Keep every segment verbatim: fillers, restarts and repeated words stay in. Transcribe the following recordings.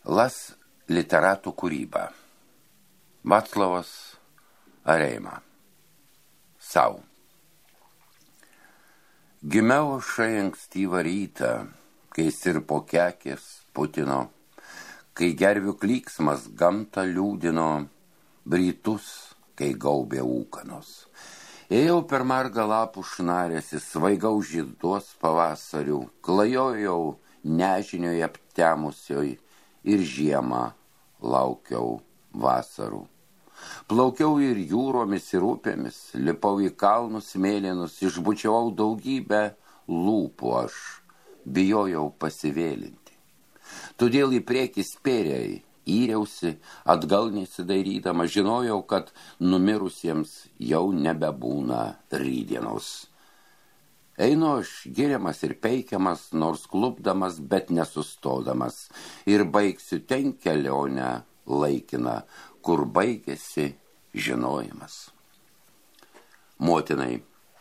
Las literatų kūryba. Vaclovas Areima. Sau. Gimiau šai ankstyvą rytą, kai sirpo kekės Putino, kai gervių klyksmas gamtą liūdino, brytus, kai gaubė ūkanos. Ėjau per margą lapų šnarėsi, svaigau žieduos pavasarių, klajojau nežinioje aptemusioj ir žiemą laukiau vasarų. Plaukiau ir jūromis ir upėmis, lipau į kalnus mėlynus, išbučiavau daugybę lūpų aš, bijojau pasivėlinti. Todėl į priekį spėriai įriausi, atgal nesidairydama, žinojau, kad numirusiems jau nebebūna rytdienos. Einu aš giriamas ir peikiamas, nors klupdamas, bet nesustodamas, ir baigsiu ten kelionę laikiną, kur baigėsi žinojimas. Motinai.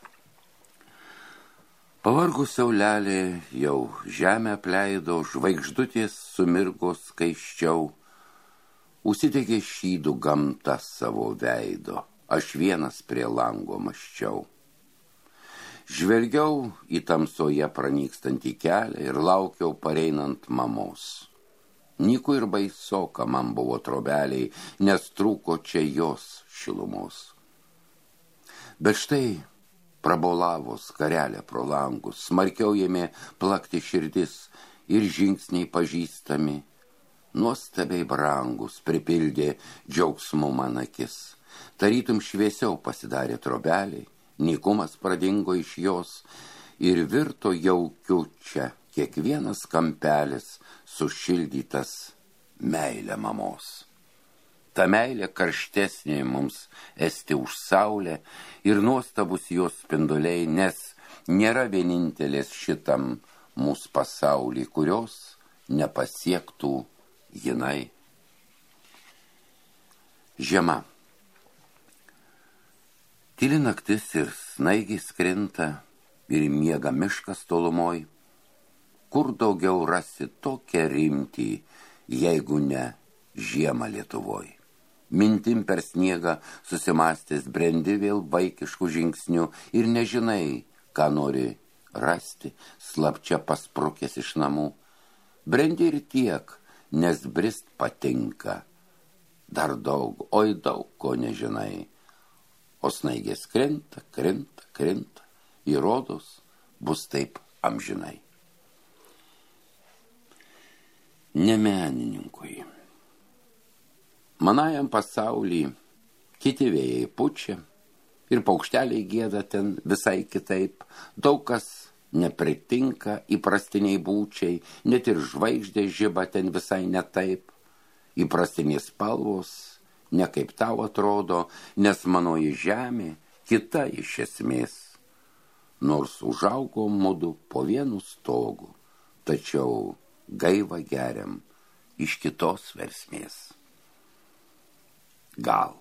Pavargus saulelė jau žemę apleido, žvaigždutės sumirgo skaisčiau, užsidegė šydų gamta savo veido, aš vienas prie lango mąsčiau. Žvelgiau į tamsoje pranykstantį kelią ir laukiau pareinant mamos. Nyku ir baisoka man buvo trobeliai, nes trūko čia jos šilumos. Bet štai prabolavo skarelė pro langus, smarkiau ėmė plakti širdis ir žingsniai pažįstami, nuostabiai brangus pripildė džiaugsmu man akis. Tarytum šviesiau pasidarė trobeliai, nykumas pradingo iš jos ir virto jaukiu čia kiekvienas kampelis sušildytas meilė mamos. Ta meilė karštesnė mums esti už saulę ir nuostabus jos spinduliai, nes nėra vienintelės šitam mūsų pasaulį, kurios nepasiektų jinai. Žiema. Tyli naktis ir snaigiai skrinta ir miega miškas tolumoj. Kur daugiau rasi tokią rimtį, jeigu ne žiemą Lietuvoj. Mintim per sniegą susimastęs brendi vėl vaikiškų žingsnių ir nežinai, ką nori rasti, slapčia pasprukęs iš namų. Brendi ir tiek, nes brist patinka. Dar daug, oi daug, ko nežinai. O snaigės krinta, krinta, krinta, įrodos bus taip amžinai. Ne menininkui. Manajam pasauly kiti vėjai pučia ir paukšteliai gieda ten visai kitaip. Daug kas nepritinka įprastiniai būčiai, net ir žvaigždė žiba ten visai netaip. Įprastinės spalvos ne kaip tau atrodo, nes manoji žemė kita iš esmės. Nors užaugo mudu po vienu stogu, tačiau gaivą geriam iš kitos versmės. Gal.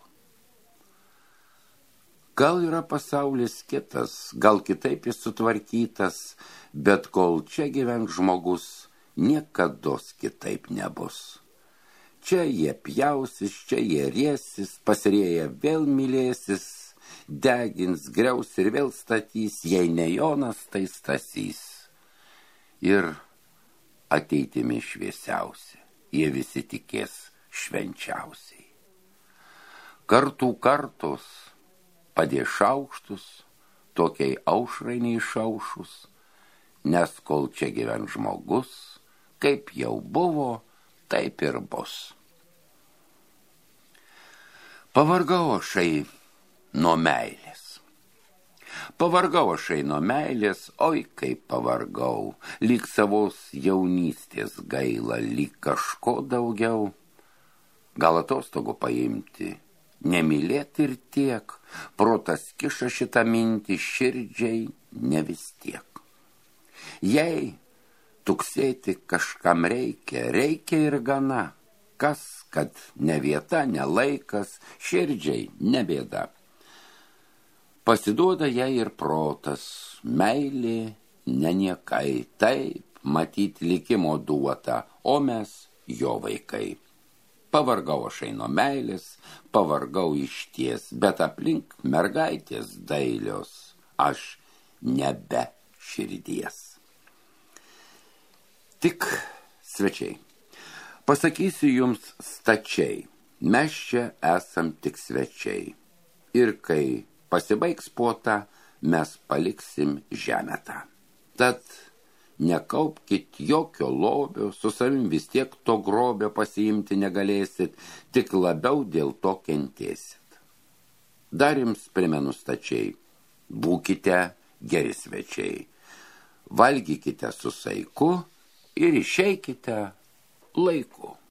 Gal yra pasaulis kitas, gal kitaip jis sutvarkytas, bet kol čia gyvens žmogus, niekados kitaip nebus. Čia jie pjausis, čia jie riesis, pasirėję vėl mylėsis, degins, griaus ir vėl statys, jei ne Jonas, tai Stasys. Ir ateitimi šviesiausi, jie visi tikės švenčiausiai. Kartų kartos padės šaukštus, tokiai aušrai neišaušus, nes kol čia gyven žmogus, kaip jau buvo, taip ir bus. Pavargau ašai nuo meilės. Pavargau ašai nuo meilės, oi kaip pavargau, lyg savos jaunystės gaila, lyg kažko daugiau. Gal atostogų paimti, nemylėti ir tiek, protas kiša šitą mintį, širdžiai ne vis tiek. Jei tuksėti kažkam reikia, reikia ir gana, kas, kad ne vieta, ne laikas, širdžiai ne bėda. Pasiduoda jai ir protas, meilė ne niekai, taip, matyt likimo duota, o mes jo vaikai. Pavargau aš nuo meilės, pavargau išties, bet aplink mergaitės dailios, aš nebe širdies. Tik svečiai, pasakysiu jums stačiai, mes čia esam tik svečiai. Ir kai pasibaigs puota, mes paliksim žemę tą. Tad nekaupkit jokio lobio, su savim vis tiek to grobio pasiimti negalėsit, tik labiau dėl to kentėsit. Dar jums primenu stačiai, būkite geri svečiai, valgykite su saiku ir išeikite laiku.